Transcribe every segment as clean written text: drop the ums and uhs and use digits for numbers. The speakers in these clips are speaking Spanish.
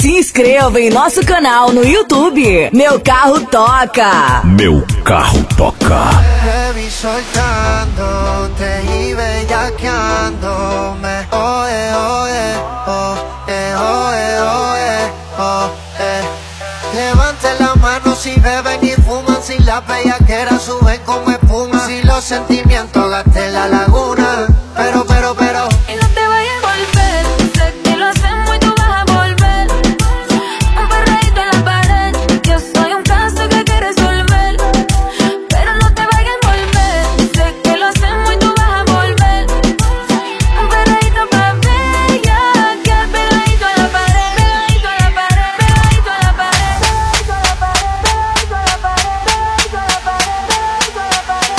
Se inscreva em nosso canal no YouTube. Meu Carro Toca. Meu Carro Toca. Te vi soltándote y bellaqueándome. Oye, oye, oye, oye, oye, oye. Levanten la mano si beben y fuman, si las bellaqueras suben como espuma, si los sentimientos gasten la laguna. Pero y no te vayas a volver, sé que lo hacemos y tú vas a volver. Un perreíto en la pared, yo soy un caso que hay que resolver. Pero no te vayas a volver, sé que lo hacemos y tú vas a volver. Un perreíto pa' bella, que pegadito a la pared, pegadito a la pared, pegadito a la pared, pegadito a la pared, pegadito a la pared, pegadito a la pared, pegadito a la pared,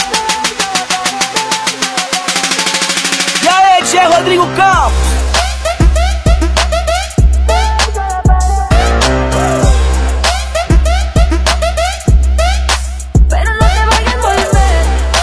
E aí, Tchê Rodrigo Campos. pero no te vayas a volver.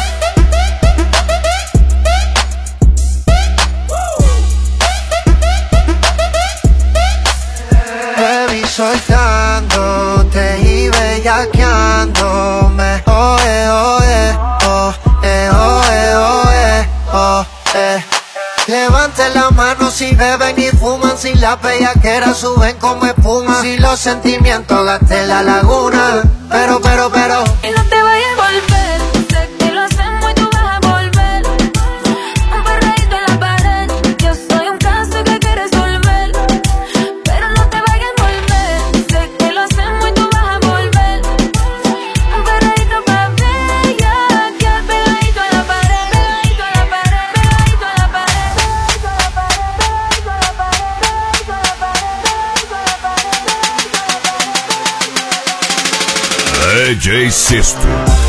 te vi soltándote y bellaqueándome. Oye, oye, oye, oye, oye, oye. Levanten la mano si beben y fuman, si las bellaqueras suben como espuma, si los sentimientos gasten la laguna. Pero Y no te vayas a volver, sé que lo hacemos y tú vas a volver. Un perreíto en la pared, yo soy un caso que hay que resolver. Pero no te vayas a volver, sé que lo hacemos y tú vas a volver. Un perreíto pa' bella, que pegadito a la pared, pegadito a la pared, pegadito a la pared, pegadito a la pared, pegadito a la pared, pegadito a la pared, pegadito a la pared, pegadito a la pared. DJ Sisto.